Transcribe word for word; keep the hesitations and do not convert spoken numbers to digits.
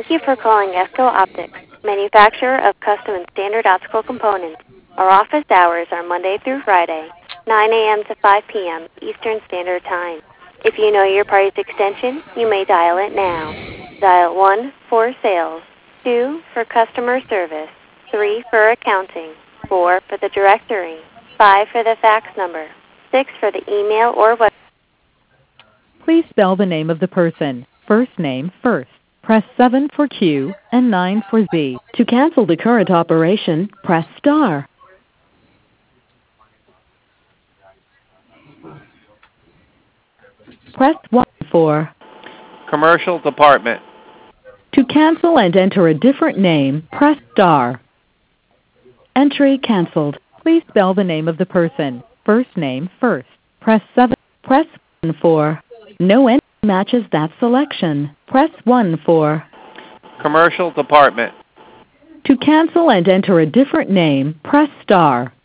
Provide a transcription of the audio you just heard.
Thank you for calling ESCO Optics, manufacturer of custom and standard optical components. Our office hours are Monday through Friday, nine a m to five p m Eastern Standard Time. If you know your party's extension, you may dial it now. Dial one for sales, two for customer service, three for accounting, four for the directory, five for the fax number, six for the email or web. Please spell the name of the person. First name first. Press seven for Q and nine for Z. To cancel the current operation, press star. Press one for Commercial Department. To cancel and enter a different name, press star. Entry canceled. Please spell the name of the person. First name first. Press seven. Press one for no entry matches that selection. Press one for Commercial Department. To cancel and enter a different name, press star.